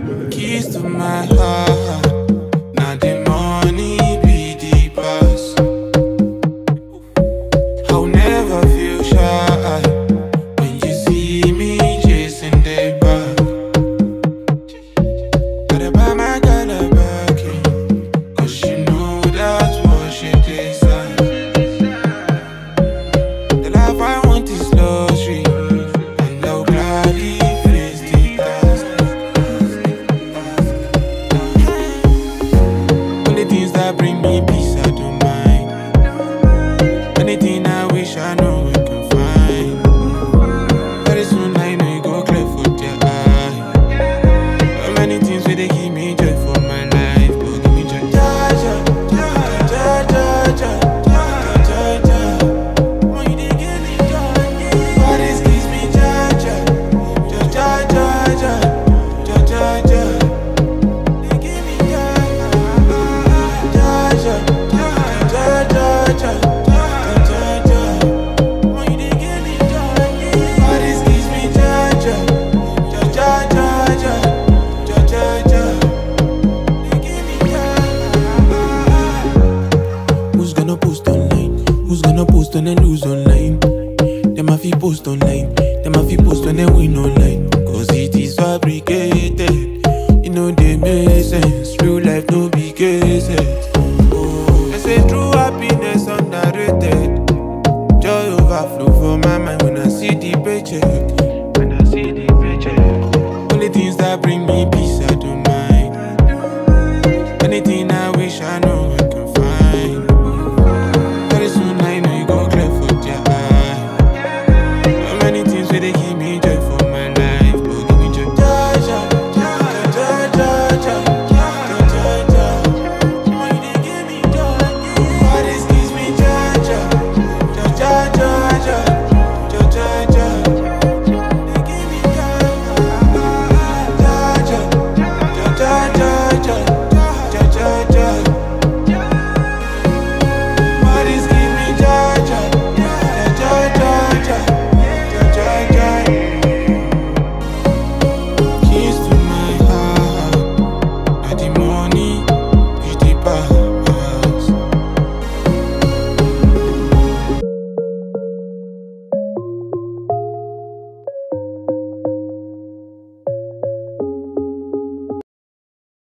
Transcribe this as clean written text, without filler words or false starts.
Keys to my heart. Now the money be the pass. I'll never feel shy when you see me chasing the bar. Gotta buy my girl a Birkin, 'cause she know that's what she desires. The life I want is luxury, and I'll gladly face the task. Only things that bring me peace I don't mind. Anything I wish I know we can find. Very soon I know you go clear for their eye. So many things where they give me joy for my life, but give me joy. Ja, ja, ja, ja, ja, ja, ja, ja, ja. Oh, you dey give me joy, yeah. All this gives me ja, ja, ja, ja, ja, ja, ja, ja, ja. They give me ja, ja, ja, ja, ja, ja, ja, ja, ja. Oh, you dey give me joy, yeah. All this gives me ja, ja, ja, ja, ja, ja, ja, ja. They give me ja. Who's gonna post online? Who's gonna post and then lose online? Them a fi post online. Them a fi post and then win online. 'Cause it is fabricated. You know they make sense. Real life no be cases.